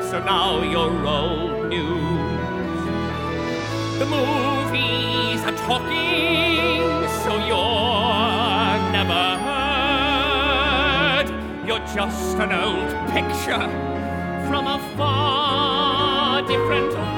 so now you're old news. The movies are talking, so you're never heard. You're just an old picture from a far different